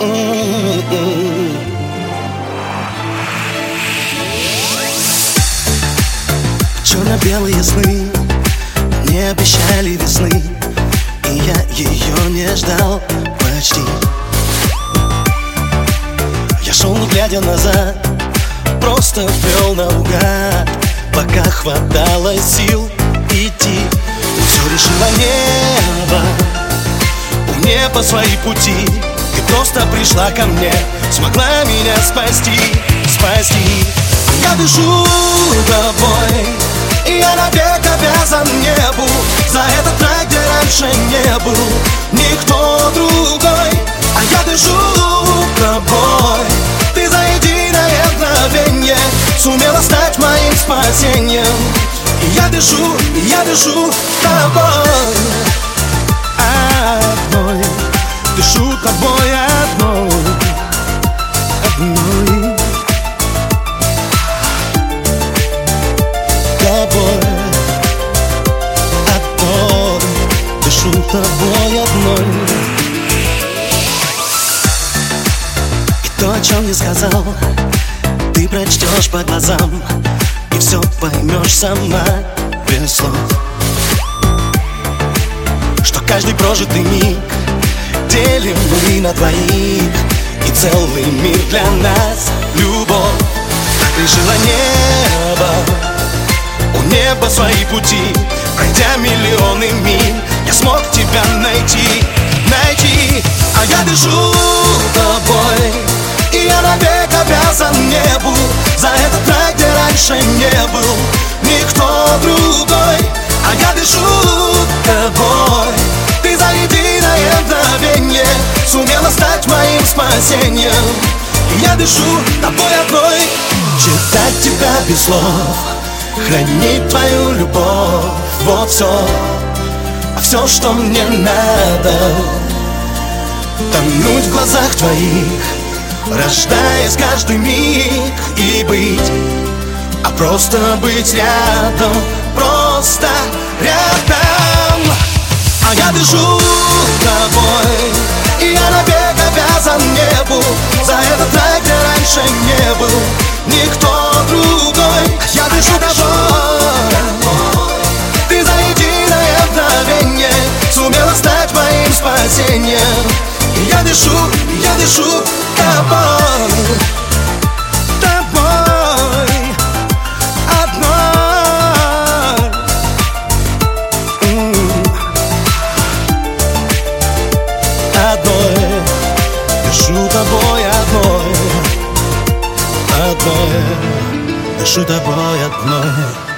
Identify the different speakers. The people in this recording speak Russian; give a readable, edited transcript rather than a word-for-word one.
Speaker 1: Черно-белые сны не обещали весны, и я ее не ждал почти. Я шел, не глядя назад, просто вел наугад, пока хватало сил идти. Все решило небо, у неба свои пути, и просто пришла ко мне, смогла меня спасти. А я дышу тобой, и я навек обязан небу за этот рай, где раньше не был никто другой. А я дышу тобой, ты за единое мгновенье сумела стать моим спасением. И я дышу тобой одной, дышу тобой одной. Дышу тобой одной. И то, о чем я сказал, ты прочтешь по глазам, и все поймешь сама без слов. Что каждый прожитый миг делим мы на двоих, и целый мир для нас любовь. Так решило небо, у неба свои пути, пройдя миллионы миль, я смог тебя найти. А я дышу тобой, и я навек обязан небу за этот рай, где раньше не был никто другой. А я дышу тобой, ты за единое мгновенье сумела стать моим спасением. И я дышу тобой одной. Читать тебя без слов, хранить твою любовь, вот все, что мне надо. Тонуть в глазах твоих, рождаясь каждый миг, и быть, а просто быть рядом, просто рядом. А я дышу тобой, и я навек обязан небу за этот рай, где раньше не был никто другой. Я дышу тобой, ты за единое мгновенье сумела стать моим спасением. И я дышу тобой, тобой одной. Одной, дышу тобой одной, одной, дышу тобой одной.